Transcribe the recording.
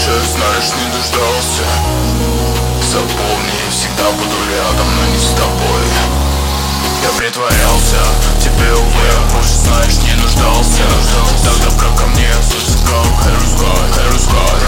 знаешь, не дождался. Запомни, всегда буду рядом, но не с тобой. Я притворялся, тебе, увы, больше знаешь, не нуждался. Тогда ко мне зажигал, hey,